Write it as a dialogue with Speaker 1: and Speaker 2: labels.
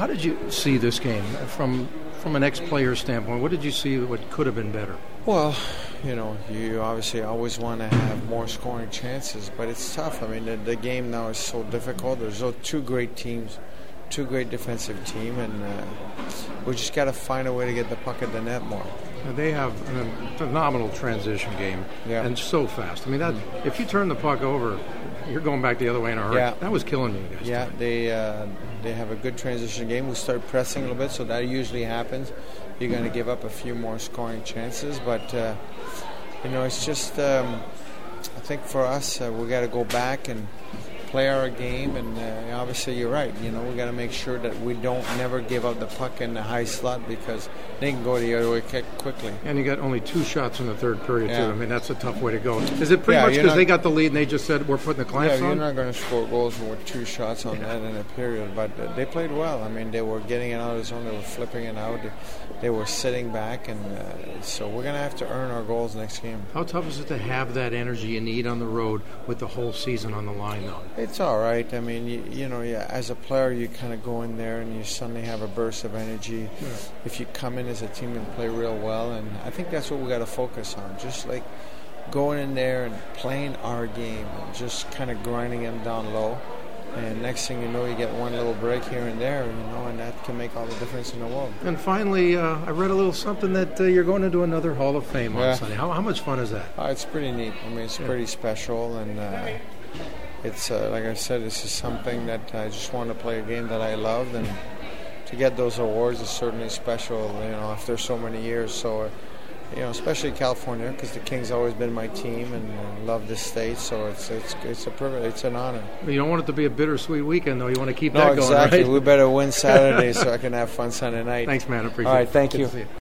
Speaker 1: How did you see this game from an ex-player standpoint? What did you see what could have been better?
Speaker 2: Well, you obviously always want to have more scoring chances, but it's tough. I mean, the game now is so difficult. There's two great teams, two great defensive team, and we just got to find a way to get the puck at the net more.
Speaker 1: They have a phenomenal transition game, and so fast. I mean, if you turn the puck over, you're going back the other way in a hurry.
Speaker 2: Yeah.
Speaker 1: That was killing you guys.
Speaker 2: Yeah, they have a good transition game. We start pressing a little bit, so that usually happens. You're going to give up a few more scoring chances, but it's just I think for us we got to go back and play our game, and obviously you're right. We got to make sure that we don't never give up the puck in the high slot because they can go the other way quickly.
Speaker 1: And you got only 2 shots in the third period too. I mean, that's a tough way to go. Is it pretty much because they got the lead and they just said we're putting the clamps on?
Speaker 2: You're not going to score goals with 2 shots on that in a period, but they played well. I mean, they were getting it out of the zone, they were flipping it out, they were sitting back, and so we're going to have to earn our goals next game.
Speaker 1: How tough is it to have that energy you need on the road with the whole season on the line, though?
Speaker 2: It's all right. I mean, as a player, you kind of go in there and you suddenly have a burst of energy. Yeah. If you come in as a team and play real well, and I think that's what we got to focus on. Just like going in there and playing our game and just kind of grinding them down low. And next thing you know, you get one little break here and there, and that can make all the difference in the world.
Speaker 1: And finally, I read a little something that you're going to do another Hall of Fame on Sunday. How much fun is that?
Speaker 2: It's pretty neat. I mean, it's pretty special, and it's like I said, this is something that I just want to play a game that I love, and to get those awards is certainly special. After so many years, so. Especially California, because the Kings always been my team and love this state, so it's a privilege, it's an honor.
Speaker 1: You don't want it to be a bittersweet weekend, though. You want to keep that going,
Speaker 2: exactly.
Speaker 1: Right?
Speaker 2: We better win Saturday so I can have fun Sunday night.
Speaker 1: Thanks, man. I appreciate it.
Speaker 2: All right, thank
Speaker 1: Good
Speaker 2: you.
Speaker 1: To see you.